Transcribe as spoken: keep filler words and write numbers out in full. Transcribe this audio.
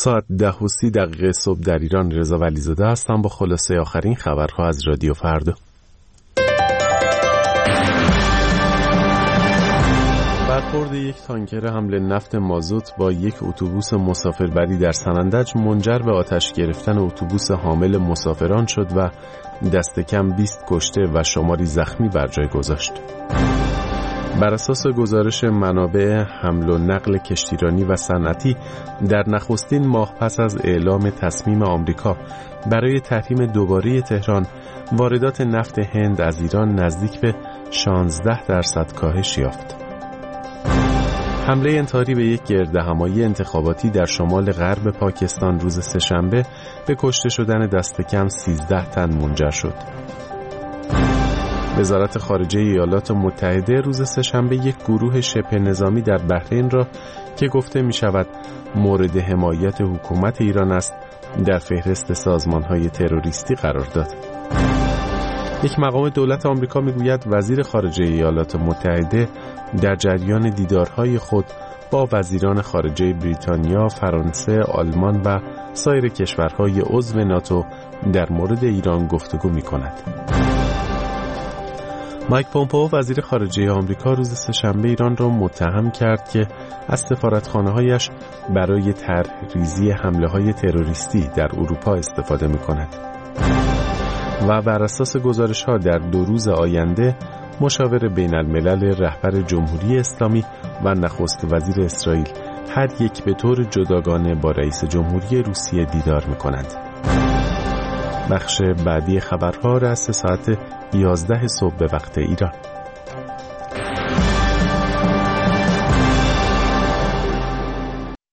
ساعت ده و سی دقیقه صبح در ایران. رضا ولیزاده هستم با خلاصه آخرین خبرها از رادیو فردا. برخورد یک تانکر حمل نفت مازوت با یک اتوبوس مسافربری در سنندج منجر به آتش گرفتن اتوبوس حامل مسافران شد و دست کم بیست کشته و شماری زخمی بر جای گذاشت. بر اساس گزارش منابع حمل و نقل کشتیرانی و صنعتی، در نخستین ماه پس از اعلام تصمیم آمریکا برای تحریم دوباره تهران، واردات نفت هند از ایران نزدیک به شانزده درصد کاهش یافت. حمله انتحاری به یک گردهمایی انتخاباتی در شمال غرب پاکستان روز سه‌شنبه به کشته شدن دست کم سیزده تن منجر شد. وزارت خارجه ایالات متحده روز سه‌شنبه یک گروه شبه نظامی در بحرین را که گفته می شود مورد حمایت حکومت ایران است، در فهرست سازمان‌های تروریستی قرار داد. یک مقام دولت آمریکا میگوید وزیر خارجه ایالات متحده در جریان دیدارهای خود با وزیران خارجه بریتانیا، فرانسه، آلمان و سایر کشورهای عضو ناتو در مورد ایران گفتگو می‌کند. مایک پومپئو وزیر خارجه آمریکا روز سه‌شنبه ایران را متهم کرد که از سفارتخانه‌هایش برای طرح‌ریزی حمله‌های تروریستی در اروپا استفاده می‌کند. و بر اساس گزارش‌ها در دو روز آینده مشاور بین الملل رهبر جمهوری اسلامی و نخست وزیر اسرائیل هر یک به طور جداگانه با رئیس جمهوری روسیه دیدار می‌کنند. بخش بعدی خبرها را از ساعت یازده صبح به وقت ایران.